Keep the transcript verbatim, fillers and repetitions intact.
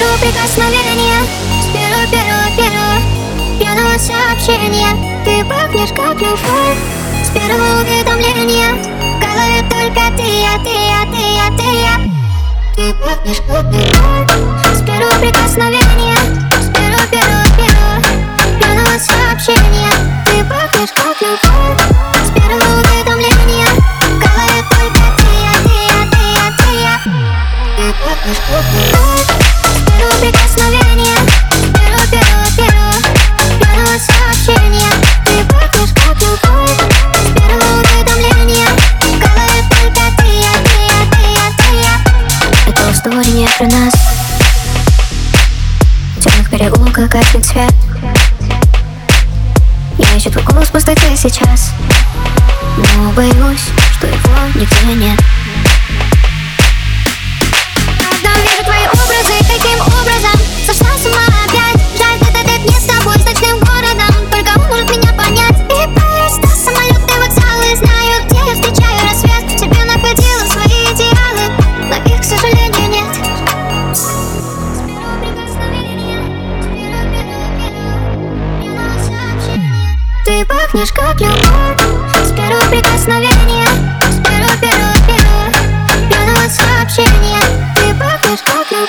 первого прикосновения, с первого, первого, первого пьяного сообщения. Ты пахнешь как любовь, с первого уведомления. В голове только ты, я, ты, я, ты, я, ты, я. Ты пахнешь как любовь, с первого прикосновения, с первого, первого, первого пьяного сообщения. Ты пахнешь как любовь, с первого уведомления. В голове только ты, я, ты, я, ты, я, ты, я. Ты пахнешь как любовь, с первого прикосновения, с первого, первого, первого пьяного сообщения. Ты пахнешь как любовь, с первого уведомления. В голове только ты, я, ты, я, ты, я, ты, я. Это история не про нас. В темных переулках гаснет свет. Я ищу твой голос в пустоте сейчас, но боюсь, что его нигде нет. Когда вижу твои образы, каким образом сошла с ума опять. Жаль, тет-а-тет не с тобой, с ночным городом. Только он может меня понять. И поезда, самолеты, вокзалы. Знаю, где я встречаю рассвет. Тебя находила в свои идеалы, но их, к сожалению, нет. С первого прикосновения, с первого, первого, первого пьяного сообщения. Ты пахнешь как любовь, с первого прикосновения, с первого, первого, первого пьяного сообщения. Ты пахнешь как любовь.